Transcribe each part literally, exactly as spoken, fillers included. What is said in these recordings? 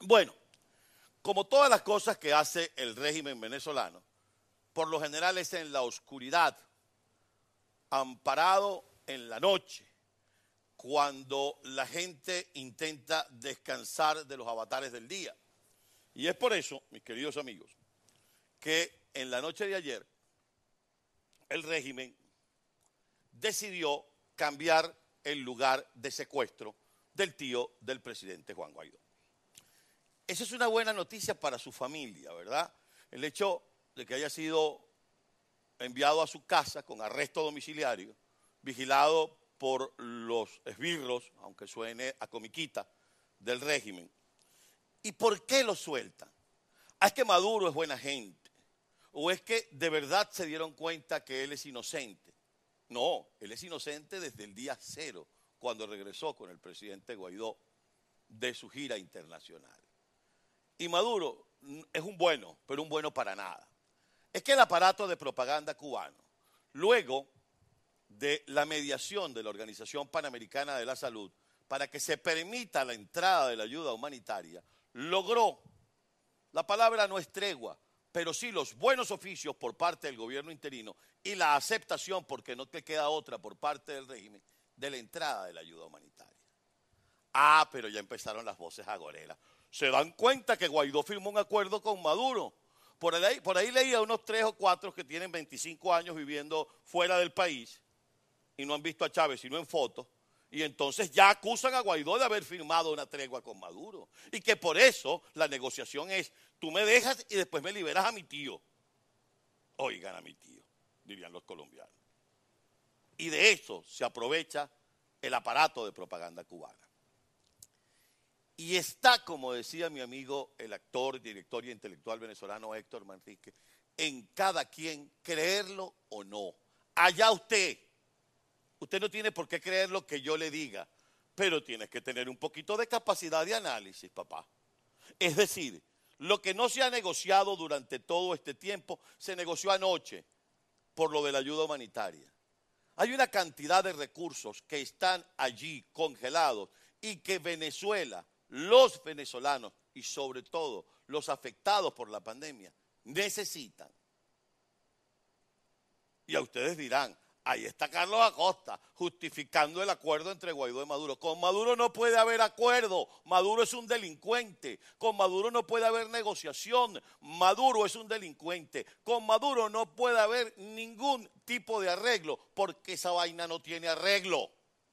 Bueno, como todas las cosas que hace el régimen venezolano, por lo general es en la oscuridad, amparado en la noche, cuando la gente intenta descansar de los avatares del día. Y es por eso, mis queridos amigos, que en la noche de ayer el régimen decidió cambiar el lugar de secuestro del tío del presidente Juan Guaidó. Esa es una buena noticia para su familia, ¿verdad? El hecho de que haya sido enviado a su casa con arresto domiciliario, vigilado por los esbirros, aunque suene a comiquita, del régimen. ¿Y por qué lo sueltan? ¿Es que Maduro es buena gente? ¿O es que de verdad se dieron cuenta que él es inocente? No, él es inocente desde el día cero, cuando regresó con el presidente Guaidó de su gira internacional. Y Maduro es un bueno, pero un bueno para nada. Es que el aparato de propaganda cubano, luego de la mediación de la Organización Panamericana de la Salud, para que se permita la entrada de la ayuda humanitaria, logró, la palabra no es tregua, pero sí los buenos oficios por parte del gobierno interino y la aceptación, porque no te queda otra por parte del régimen, de la entrada de la ayuda humanitaria. Ah, pero ya empezaron las voces agoreras. Se dan cuenta que Guaidó firmó un acuerdo con Maduro. Por ahí, por ahí leía unos tres o cuatro que tienen veinticinco años viviendo fuera del país y no han visto a Chávez sino en fotos, y entonces ya acusan a Guaidó de haber firmado una tregua con Maduro. Y que por eso la negociación es, tú me dejas y después me liberas a mi tío. Oigan a mi tío, dirían los colombianos. Y de eso se aprovecha el aparato de propaganda cubana. Y está, como decía mi amigo, el actor, director y intelectual venezolano Héctor Manrique, en cada quien creerlo o no. Allá usted. Usted no tiene por qué creer lo que yo le diga, pero tienes que tener un poquito de capacidad de análisis, papá. Es decir, lo que no se ha negociado durante todo este tiempo, se negoció anoche por lo de la ayuda humanitaria. Hay una cantidad de recursos que están allí congelados y que Venezuela, los venezolanos y sobre todo los afectados por la pandemia necesitan. Y a ustedes dirán, ahí está Carlos Acosta justificando el acuerdo entre Guaidó y Maduro. Con Maduro no puede haber acuerdo, Maduro es un delincuente, con Maduro no puede haber negociación, Maduro es un delincuente, con Maduro no puede haber ningún tipo de arreglo, porque esa vaina no tiene arreglo.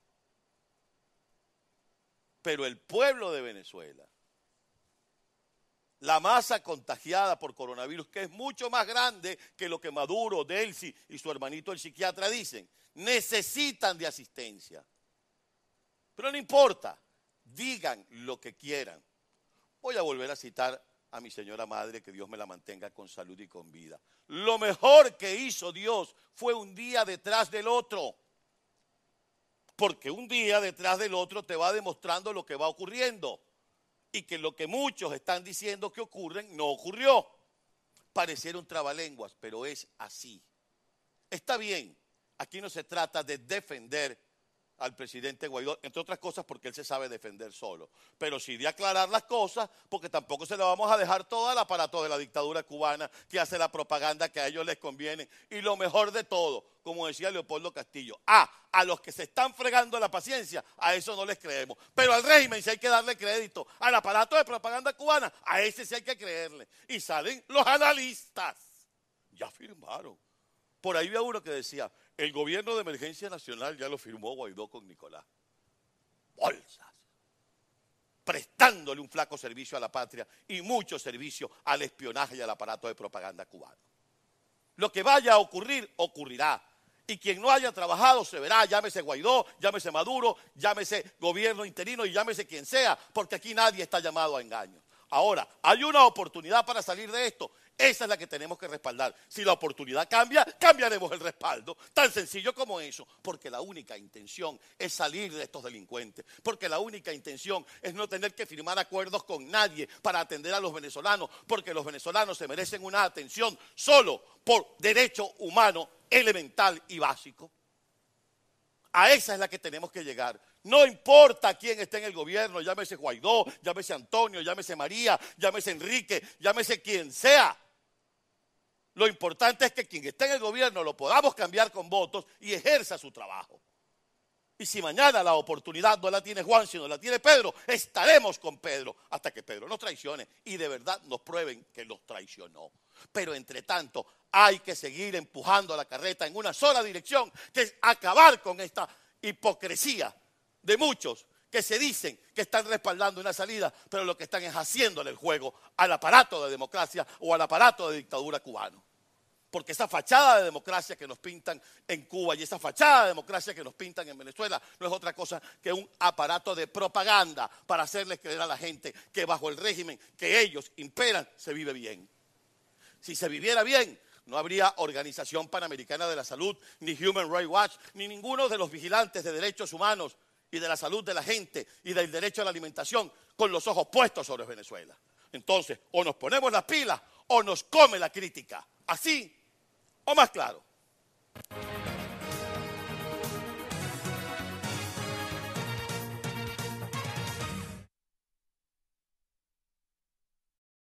Pero el pueblo de Venezuela, la masa contagiada por coronavirus, que es mucho más grande que lo que Maduro, Delcy y su hermanito el psiquiatra dicen, necesitan de asistencia. Pero no importa, digan lo que quieran. Voy a volver a citar a mi señora madre, que Dios me la mantenga con salud y con vida. Lo mejor que hizo Dios fue un día detrás del otro. Porque un día detrás del otro te va demostrando lo que va ocurriendo. Y que lo que muchos están diciendo que ocurren, no ocurrió. Pareciera un trabalenguas, pero es así. Está bien, aquí no se trata de defender al presidente Guaidó, entre otras cosas porque él se sabe defender solo, pero sí de aclarar las cosas, porque tampoco se le vamos a dejar todo al aparato de la dictadura cubana que hace la propaganda que a ellos les conviene. Y lo mejor de todo, como decía Leopoldo Castillo, ah, a los que se están fregando la paciencia, a eso no les creemos, pero al régimen sí hay que darle crédito, al aparato de propaganda cubana, a ese sí hay que creerle. Y salen los analistas, ya firmaron. Por ahí había uno que decía, el gobierno de emergencia nacional ya lo firmó Guaidó con Nicolás. Bolsas. Prestándole un flaco servicio a la patria y mucho servicio al espionaje y al aparato de propaganda cubano. Lo que vaya a ocurrir, ocurrirá. Y quien no haya trabajado se verá, llámese Guaidó, llámese Maduro, llámese gobierno interino y llámese quien sea, porque aquí nadie está llamado a engaño. Ahora, hay una oportunidad para salir de esto. Esa es la que tenemos que respaldar. Si la oportunidad cambia, cambiaremos el respaldo. Tan sencillo como eso. Porque la única intención es salir de estos delincuentes. Porque la única intención es no tener que firmar acuerdos con nadie para atender a los venezolanos. Porque los venezolanos se merecen una atención solo por derecho humano elemental y básico. A esa es la que tenemos que llegar. No importa quién esté en el gobierno, llámese Guaidó, llámese Antonio, llámese María, llámese Enrique, llámese quien sea. Lo importante es que quien esté en el gobierno lo podamos cambiar con votos y ejerza su trabajo. Y si mañana la oportunidad no la tiene Juan, sino la tiene Pedro, estaremos con Pedro hasta que Pedro nos traicione y de verdad nos prueben que nos traicionó. Pero entre tanto hay que seguir empujando la carreta en una sola dirección, que es acabar con esta hipocresía de muchos que se dicen que están respaldando una salida, pero lo que están es haciéndole el juego al aparato de democracia o al aparato de dictadura cubano. Porque esa fachada de democracia que nos pintan en Cuba y esa fachada de democracia que nos pintan en Venezuela no es otra cosa que un aparato de propaganda para hacerles creer a la gente que bajo el régimen que ellos imperan se vive bien. Si se viviera bien, no habría Organización Panamericana de la Salud, ni Human Rights Watch, ni ninguno de los vigilantes de derechos humanos y de la salud de la gente y del derecho a la alimentación con los ojos puestos sobre Venezuela. Entonces, o nos ponemos las pilas o nos come la crítica. Así o más claro.